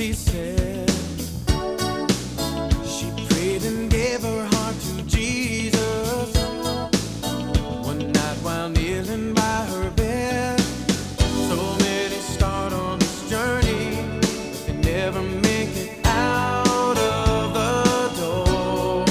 she said. She prayed and gave her heart to Jesus. One night while kneeling by her bed, so many start on this journey, but they never make it out of the door.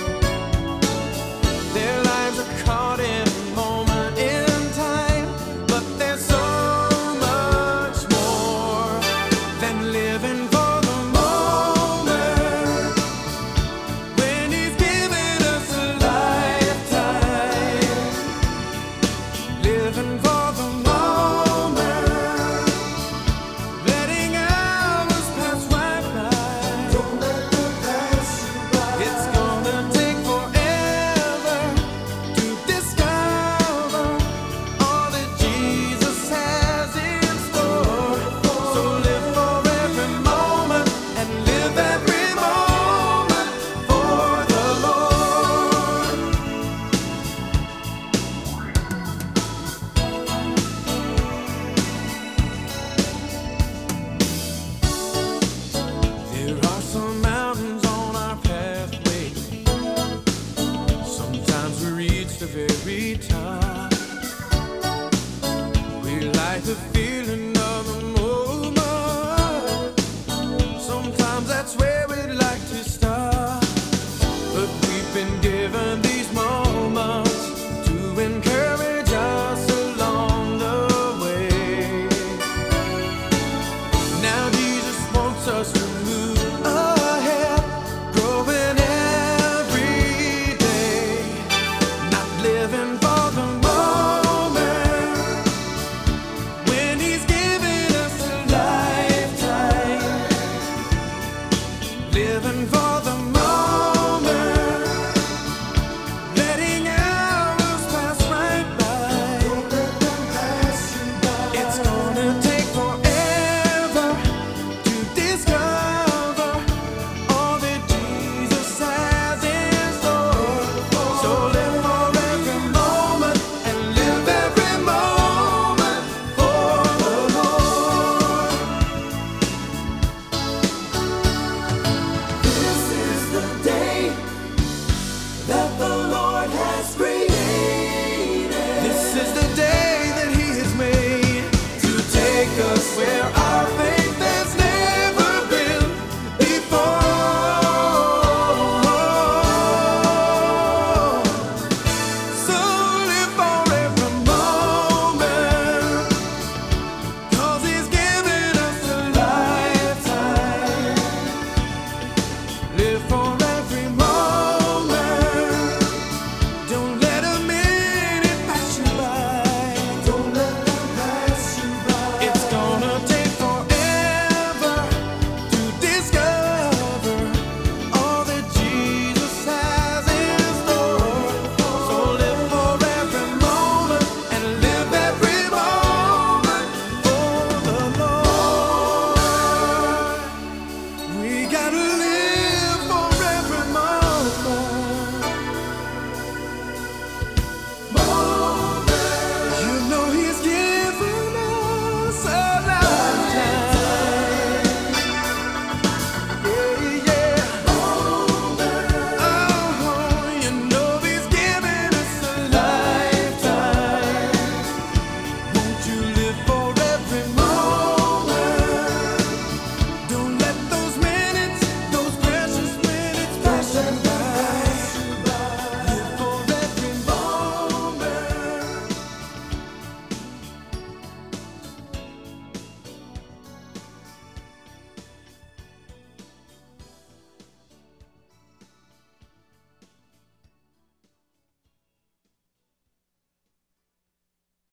Their lives are caught in a moment in time, but there's so much more than living for the moment when He's given us a lifetime. Living for the moment, letting hours pass right by. Don't let them pass you by. It's gonna take forever to discover all that Jesus has in store. So live for every moment and live every moment for the Lord. There are some mountains on our pathway. Sometimes we reach the very top. We like the feeling of the moment. Sometimes that's where we'd like to stop. But we've been given these moments to encourage us along the way. Now Jesus wants us to move ahead, growing every day, not living for the moment when He's given us a lifetime. Living